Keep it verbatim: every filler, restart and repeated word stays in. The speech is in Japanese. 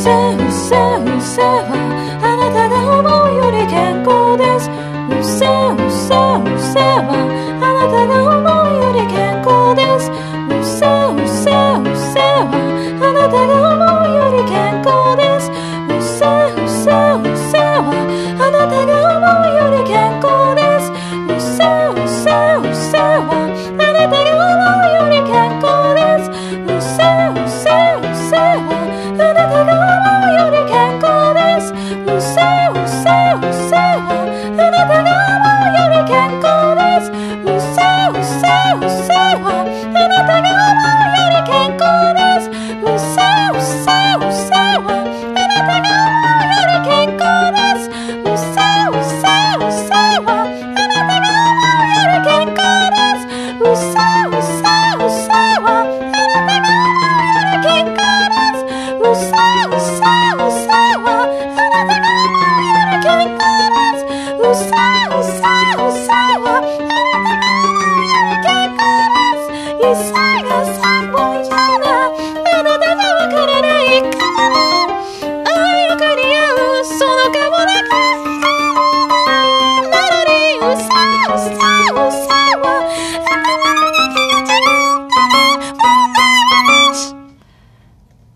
せうせうせはあなたが思うより健康です。うせうせうせはあなたが思うより健康です。うせうせうせはあなたが思うより健康です。うせうせうせはあなたが思うより健康です。うせうせうせはあなたが思うより健康です。うせうせうせはあなたが思うより健康です。うせうせうせはあなたが思うより健康です。うせうせうせはあなたが思うより健康です。うせうせうせはあなたが思うより健康です。うせうせうせはあなたが思うより健康です。うせうせうせはあなたが思うより健康です。うせうせうせはあなたが思うより健康です。うせうせうせは